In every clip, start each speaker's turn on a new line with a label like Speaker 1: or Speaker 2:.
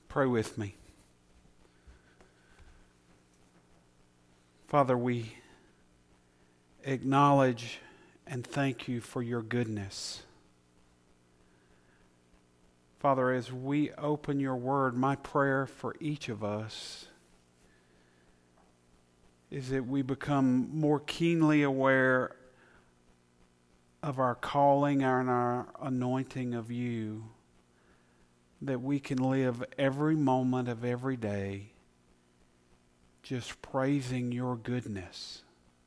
Speaker 1: Pray with me. Father, we acknowledge and thank you for your goodness. Father, as we open your word, my prayer for each of us is that we become more keenly aware of our calling and our anointing of you, that we can live every moment of every day just praising your goodness.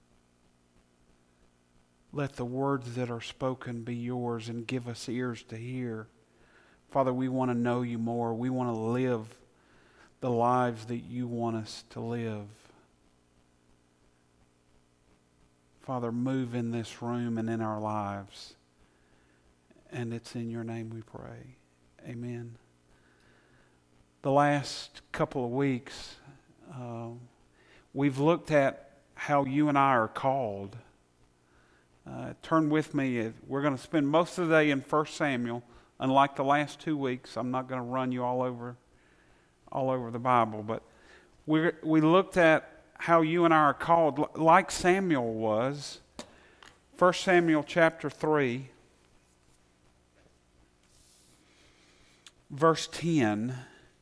Speaker 1: Let the words that are spoken be yours and give us ears to hear. Father, we want to know you more. We want to live the lives that you want us to live. Father, move in this room and in our lives. And it's in your name we pray. Amen. The last couple of weeks, we've looked at how you and I are called. Turn with me. We're going to spend most of the day in 1 Samuel. Unlike the last 2 weeks, I'm not going to run you all over the Bible, but we looked at how you and I are called, like Samuel was. 1 Samuel chapter 3, verse 10.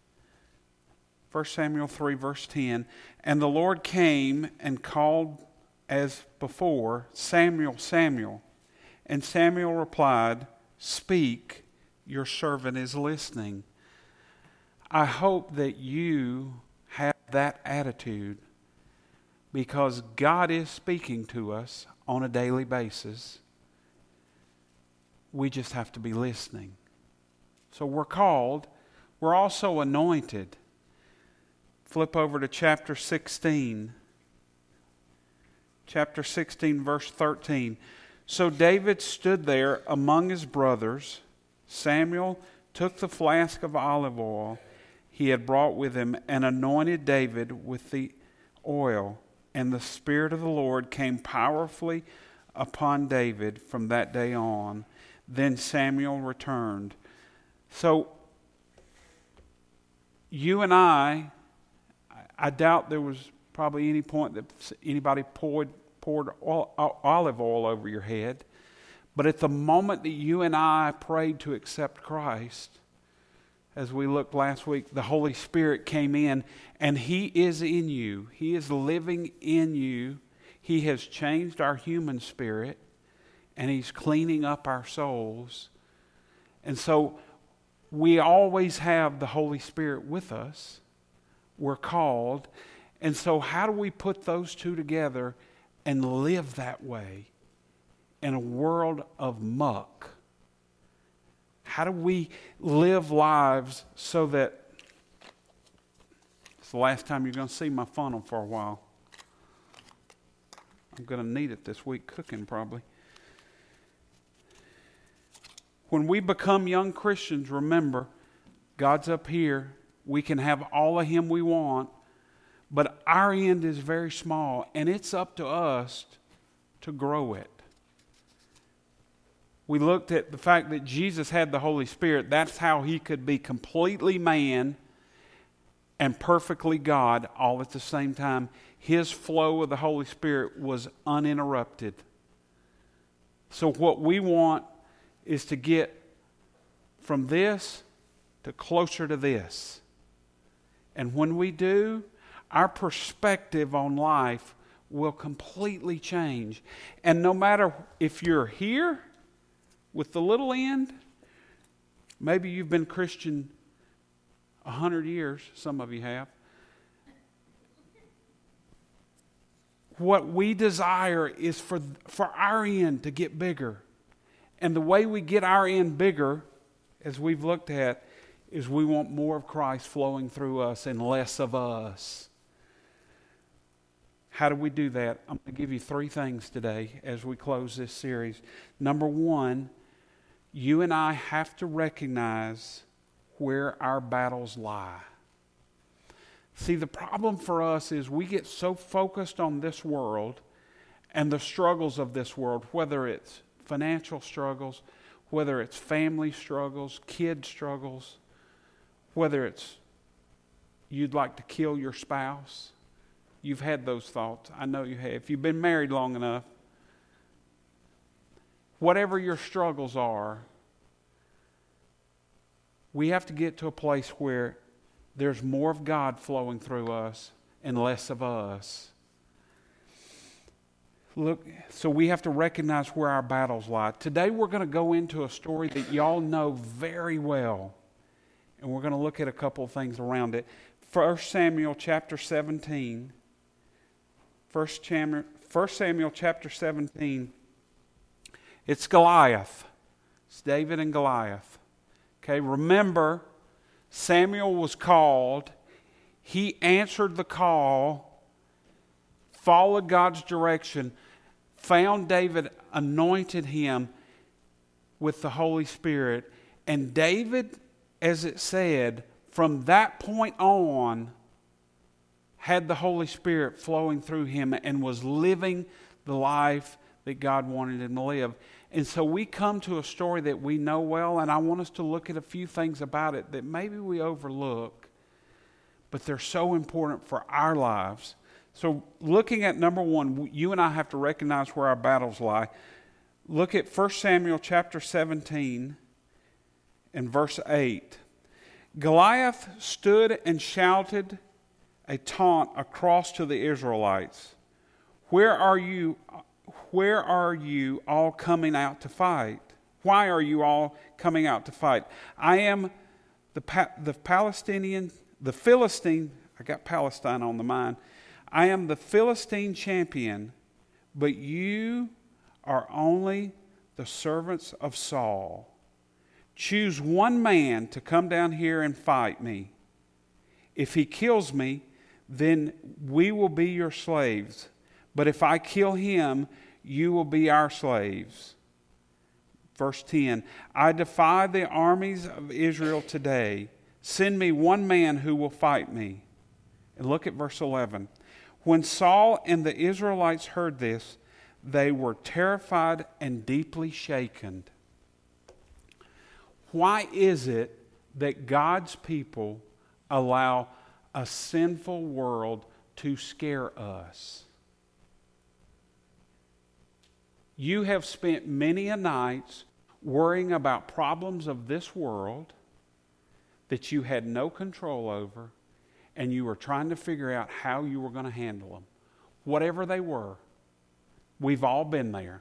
Speaker 1: 1 Samuel 3, verse 10. And the Lord came and called as before, Samuel, Samuel. And Samuel replied, Speak, your servant is listening. I hope that you have that attitude, because God is speaking to us on a daily basis. We just have to be listening. So we're called. We're also anointed. Flip over to chapter 16. Chapter 16, verse 13. So David stood there among his brothers. Samuel took the flask of olive oil he had brought with him and anointed David with the oil. And the Spirit of the Lord came powerfully upon David from that day on. Then Samuel returned. So you and I doubt there was probably any point that anybody poured olive oil over your head. But at the moment that you and I prayed to accept Christ, as we looked last week, the Holy Spirit came in, and He is in you. He is living in you. He has changed our human spirit, and He's cleaning up our souls. And so we always have the Holy Spirit with us. We're called. And so how do we put those two together and live that way in a world of muck? How do we live lives so that... It's the last time you're going to see my funnel for a while. I'm going to need it this week cooking probably. When we become young Christians, remember, God's up here. We can have all of Him we want, but our end is very small, and it's up to us to grow it. We looked at the fact that Jesus had the Holy Spirit. That's how He could be completely man and perfectly God all at the same time. His flow of the Holy Spirit was uninterrupted. So what we want is to get from this to closer to this. And when we do, our perspective on life will completely change. And no matter if you're here with the little end, maybe you've been Christian 100 years, some of you have. What we desire is for our end to get bigger. And the way we get our end bigger, as we've looked at, is we want more of Christ flowing through us and less of us. How do we do that? I'm going to give you 3 things today as we close this series. Number 1, you and I have to recognize where our battles lie. See, the problem for us is we get so focused on this world and the struggles of this world, whether it's financial struggles, whether it's family struggles, kid struggles, whether it's you'd like to kill your spouse? You've had those thoughts. I know you have. If you've been married long enough, whatever your struggles are, we have to get to a place where there's more of God flowing through us and less of us. Look, so we have to recognize where our battles lie. Today we're going to go into a story that y'all know very well. And we're going to look at a couple of things around it. 1 Samuel chapter 17. 1 Samuel chapter 17. It's Goliath. It's David and Goliath. Okay, remember, Samuel was called. He answered the call, followed God's direction, found David, anointed him with the Holy Spirit. And David, as it said, from that point on, had the Holy Spirit flowing through him and was living the life that God wanted him to live. And so we come to a story that we know well, and I want us to look at a few things about it that maybe we overlook, but they're so important for our lives. So looking at number one, you and I have to recognize where our battles lie. Look at 1 Samuel chapter 17 and verse 8. Goliath stood and shouted a taunt across to the Israelites. Where are you all coming out to fight? Why are you all coming out to fight? I am the Philistine, I got Palestine on the mind. I am the Philistine champion, but you are only the servants of Saul. Choose one man to come down here and fight me. If he kills me, then we will be your slaves. But if I kill him, you will be our slaves. Verse 10, I defy the armies of Israel today. Send me one man who will fight me. And look at verse 11. When Saul and the Israelites heard this, they were terrified and deeply shaken. Why is it that God's people allow a sinful world to scare us? You have spent many a nights worrying about problems of this world that you had no control over, and you were trying to figure out how you were going to handle them. Whatever they were, we've all been there.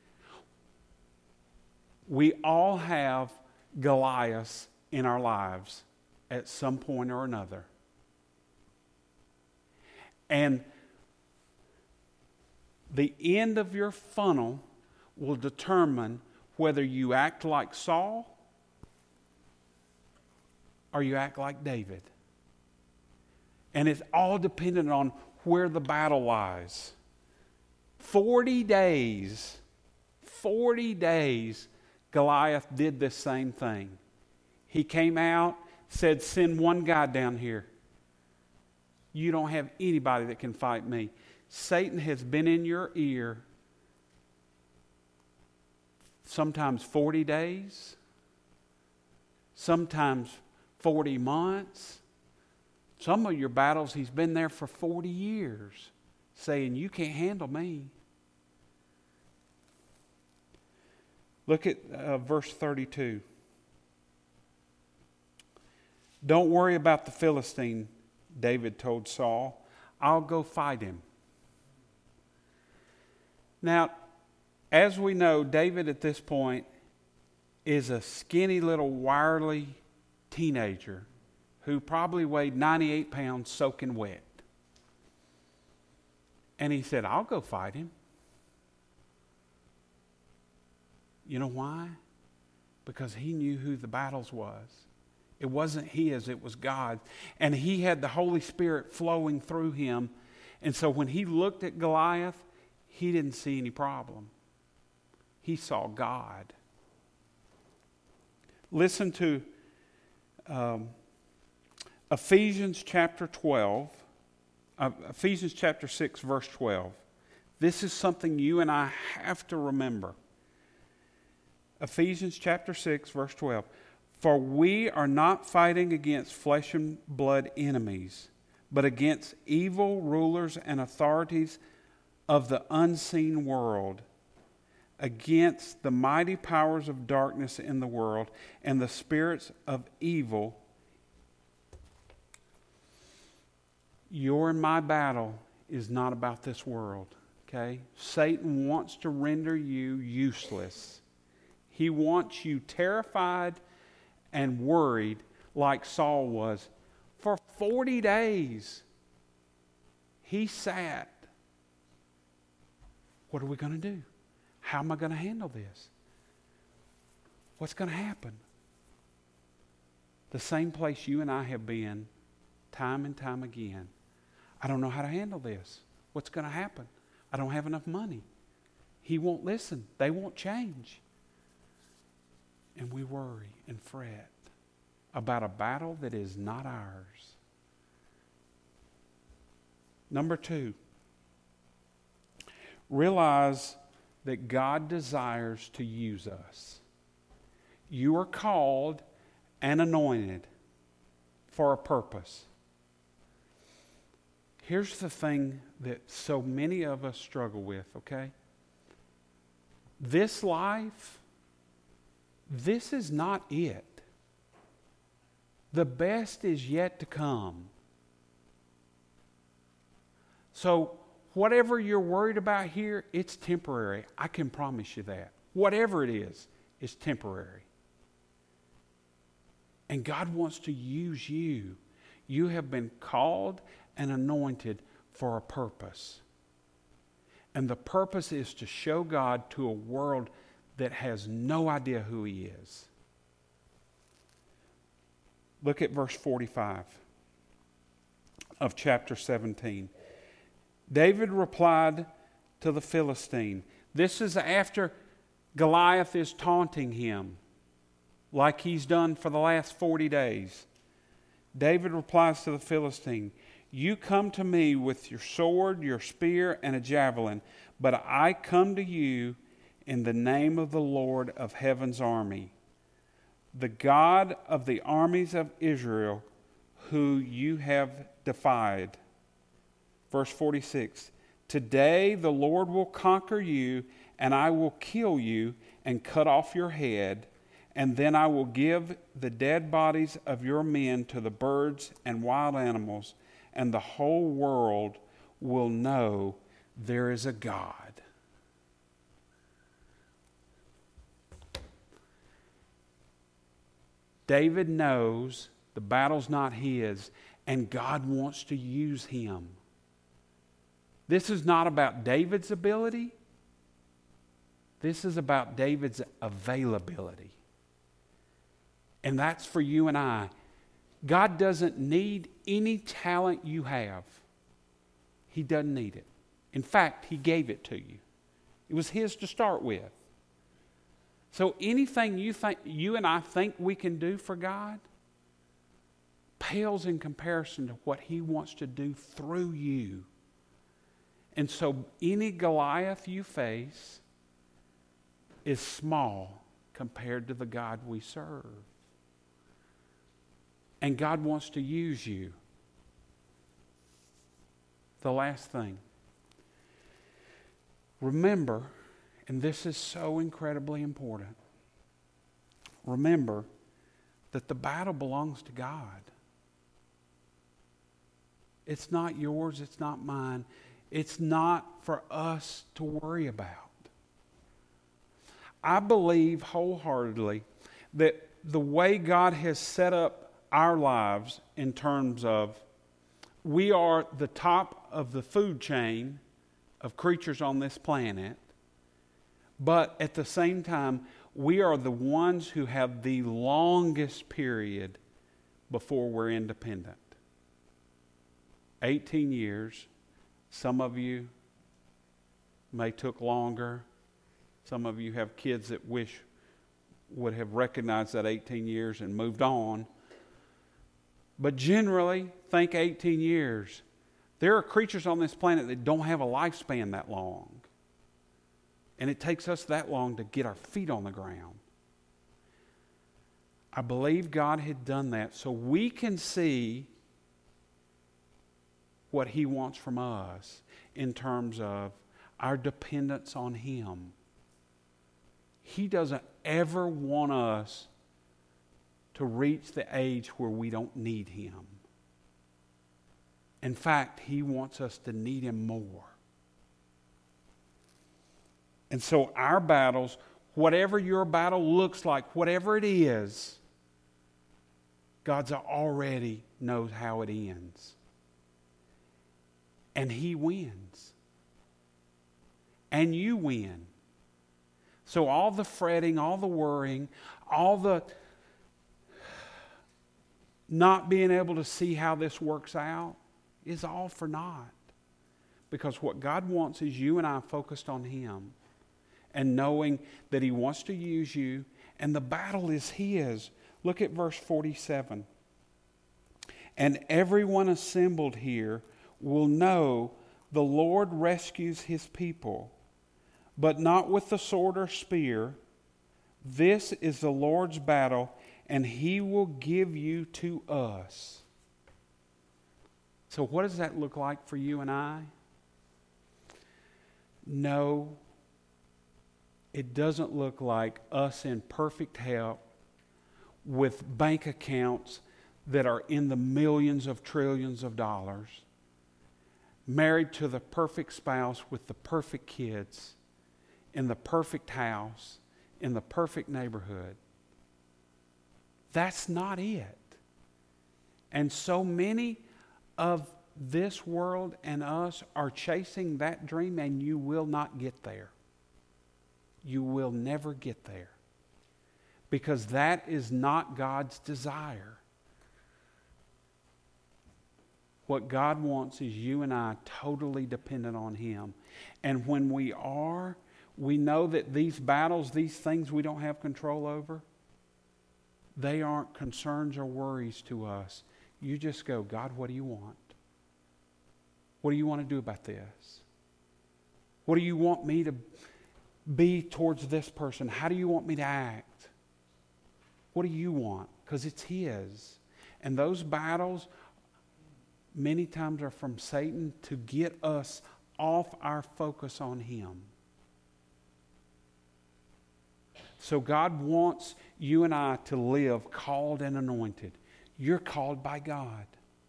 Speaker 1: We all have Goliaths in our lives at some point or another. And the end of your funnel will determine whether you act like Saul or you act like David. And it's all dependent on where the battle lies. 40 days, Goliath did this same thing. He came out, said, send one guy down here. You don't have anybody that can fight me. Satan has been in your ear sometimes 40 days, sometimes 40 months. Some of your battles, he's been there for 40 years saying, you can't handle me. Look at verse 32. Don't worry about the Philistine, David told Saul. I'll go fight him. Now, as we know, David at this point is a skinny little wiry teenager who probably weighed 98 pounds soaking wet. And he said, I'll go fight him. You know why? Because he knew who the battles was. It wasn't his, it was God's. And he had the Holy Spirit flowing through him. And so when he looked at Goliath, he didn't see any problem. He saw God. Listen to Ephesians chapter 6, verse 12. This is something you and I have to remember. Ephesians chapter 6, verse 12. For we are not fighting against flesh and blood enemies, but against evil rulers and authorities of the unseen world, against the mighty powers of darkness in the world, and the spirits of evil. Your and my battle is not about this world, okay? Satan wants to render you useless. He wants you terrified and worried like Saul was. For 40 days, he sat. What are we going to do? How am I going to handle this? What's going to happen? The same place you and I have been time and time again. I don't know how to handle this. What's going to happen? I don't have enough money. He won't listen. They won't change. And we worry and fret about a battle that is not ours. Number 2, realize that God desires to use us. You are called and anointed for a purpose. Here's the thing that so many of us struggle with, okay? This life, this is not it. The best is yet to come. So, whatever you're worried about here, it's temporary. I can promise you that. Whatever it is, it's temporary. And God wants to use you. You have been called and anointed for a purpose. And the purpose is to show God to a world that has no idea who He is. Look at verse 45 of chapter 17. David replied to the Philistine. This is after Goliath is taunting him like he's done for the last 40 days. David replies to the Philistine, "You come to me with your sword, your spear, and a javelin, but I come to you in the name of the Lord of heaven's army, the God of the armies of Israel, who you have defied." Verse 46, "Today the Lord will conquer you, and I will kill you and cut off your head, and then I will give the dead bodies of your men to the birds and wild animals, and the whole world will know there is a God." David knows the battle's not his, and God wants to use him. This is not about David's ability. This is about David's availability. And that's for you and I. God doesn't need any talent you have. He doesn't need it. In fact, He gave it to you. It was His to start with. So anything you and I think we can do for God pales in comparison to what He wants to do through you. And so any Goliath you face is small compared to the God we serve. And God wants to use you. The last thing. Remember, and this is so incredibly important, remember that the battle belongs to God. It's not yours, it's not mine. It's not for us to worry about. I believe wholeheartedly that the way God has set up our lives in terms of we are the top of the food chain of creatures on this planet, but at the same time, we are the ones who have the longest period before we're independent. 18 years. Some of you may took longer. Some of you have kids that wish would have recognized that 18 years and moved on. But generally, think 18 years. There are creatures on this planet that don't have a lifespan that long. And it takes us that long to get our feet on the ground. I believe God had done that so we can see what He wants from us in terms of our dependence on Him. He doesn't ever want us to reach the age where we don't need Him. In fact, He wants us to need Him more. And so our battles, whatever your battle looks like, whatever it is, God's already knows how it ends. And He wins. And you win. So all the fretting, all the worrying, all the not being able to see how this works out is all for naught. Because what God wants is you and I focused on Him and knowing that He wants to use you and the battle is His. Look at verse 47. And everyone assembled here will know the Lord rescues His people, but not with the sword or spear. This is the Lord's battle, and He will give you to us. So what does that look like for you and I? No, it doesn't look like us in perfect health with bank accounts that are in the millions of trillions of dollars, married to the perfect spouse with the perfect kids, in the perfect house, in the perfect neighborhood. That's not it. And so many of this world and us are chasing that dream, and you will not get there. You will never get there. Because that is not God's desire. What God wants is you and I totally dependent on Him. And when we are, we know that these battles, these things we don't have control over, they aren't concerns or worries to us. You just go, God, what do you want? What do you want to do about this? What do you want me to be towards this person? How do you want me to act? What do you want? Because it's His. And those battles many times are from Satan to get us off our focus on Him. So God wants you and I to live called and anointed. You're called by God.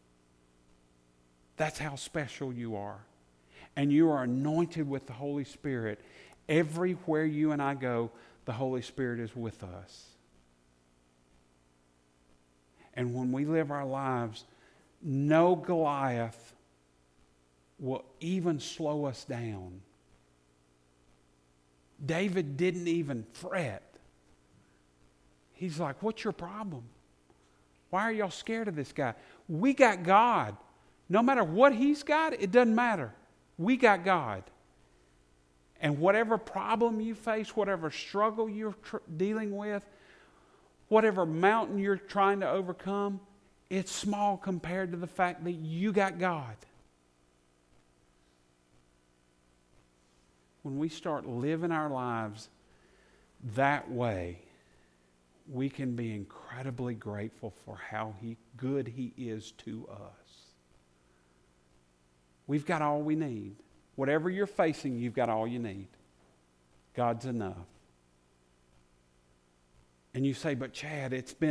Speaker 1: That's how special you are. And you are anointed with the Holy Spirit. Everywhere you and I go, the Holy Spirit is with us. And when we live our lives, no Goliath will even slow us down. David didn't even fret. He's like, what's your problem? Why are y'all scared of this guy? We got God. No matter what he's got, it doesn't matter. We got God. And whatever problem you face, whatever struggle you're dealing with, whatever mountain you're trying to overcome, it's small compared to the fact that you got God. When we start living our lives that way, we can be incredibly grateful for how good He is to us. We've got all we need. Whatever you're facing, you've got all you need. God's enough. And you say, but Chad,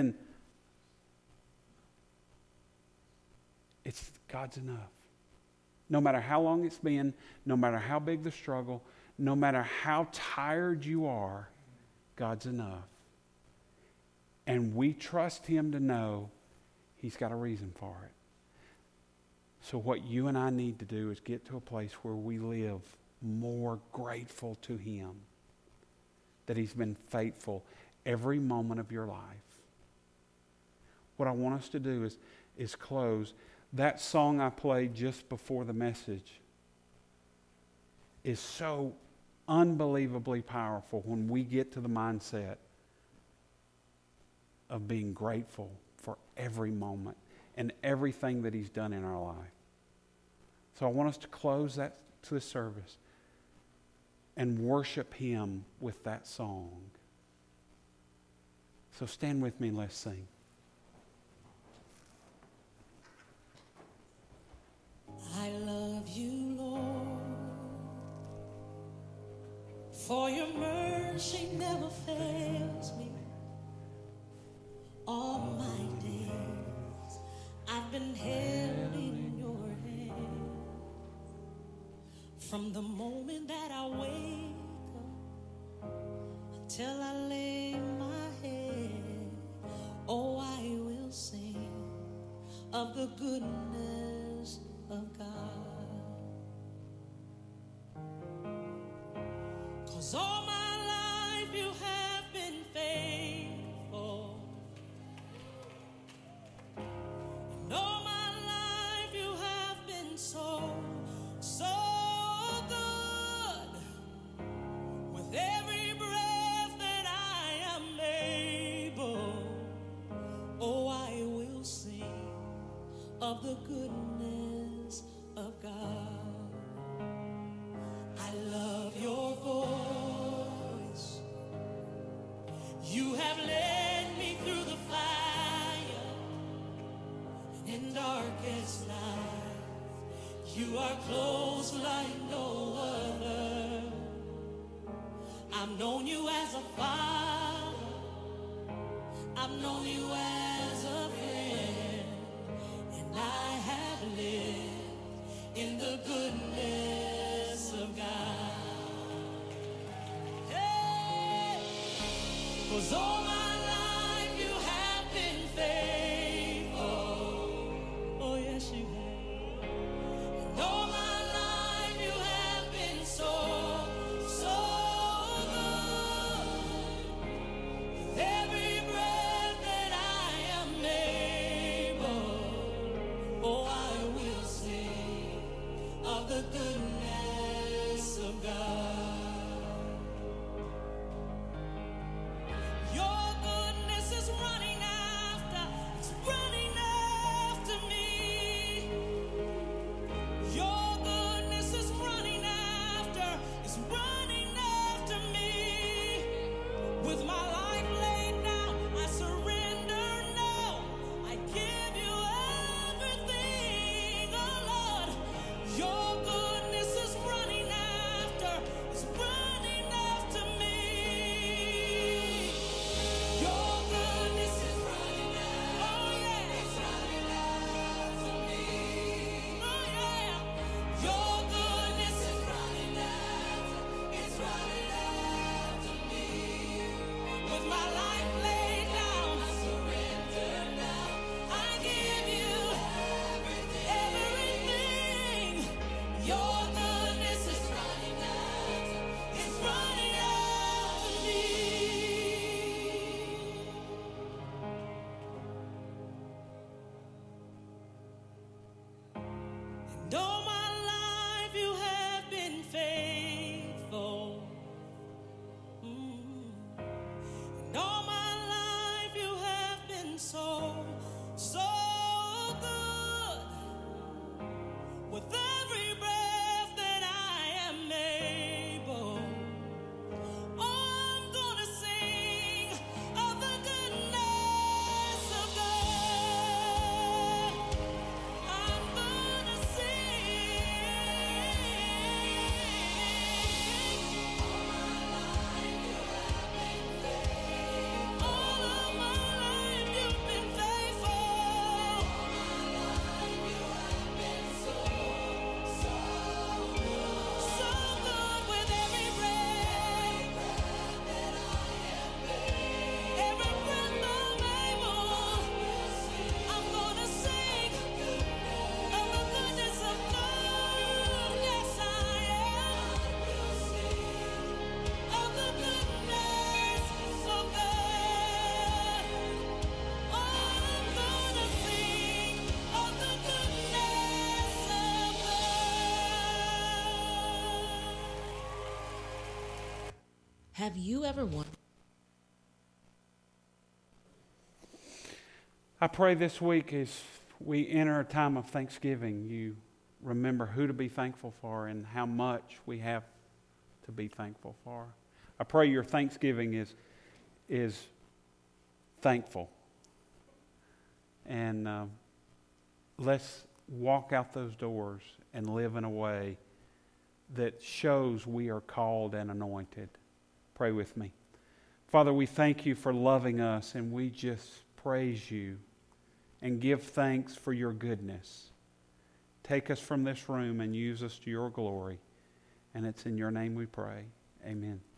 Speaker 1: God's enough. No matter how long it's been, no matter how big the struggle, no matter how tired you are, God's enough. And we trust Him to know He's got a reason for it. So what you and I need to do is get to a place where we live more grateful to Him that He's been faithful every moment of your life. What I want us to do is close. That song I played just before the message is so unbelievably powerful when we get to the mindset of being grateful for every moment and everything that He's done in our life. So I want us to close this service and worship Him with that song. So stand with me and let's sing.
Speaker 2: I love you, Lord, for your mercy never fails me. All my days I've been held in your hand. From the moment that I wake up until I lay my head, oh, I will sing of the goodness of God. 'Cause all my life you have been faithful. And all my life you have been so good. With every breath that I am able, oh, I will sing of the goodness of God. I love your voice. You have led me through the fire in darkest night. You are close like no other. I've known you as a father. I've known you as a friend. And I have lived in the goodness of God. Hey! 'Cause all my life you have been faithful. Oh, yes, you have. And all my life you have been so good. With every breath that I am able, oh, I will sing of the goodness of God. Your goodness is running after me. Your goodness is running after me. With my life laid down, I surrender now. I give you everything, oh Lord. Your goodness is running after me. Your goodness is running after, oh yeah, it's running after me. Oh yeah, your goodness is running after, it's running after me. With my life laid down, I surrender now. I give you everything. Your goodness is running after, it's running after me. And all my life you have been faithful. And all my life you have been so good. With every breath that I am able, I'm gonna sing of the goodness of God. I'm gonna sing. All of my life you've been faithful. So good with every breath I'm able. I'm gonna sing of the goodness of God. Yes, I am. Of the goodness of God. I'm gonna sing of the goodness of God. Have you ever wondered?
Speaker 1: I pray this week as we enter a time of Thanksgiving, you remember who to be thankful for and how much we have to be thankful for. I pray your Thanksgiving is thankful. And let's walk out those doors and live in a way that shows we are called and anointed. Pray with me. Father, we thank you for loving us, and we just praise you and give thanks for your goodness. Take us from this room and use us to your glory. And it's in your name we pray. Amen.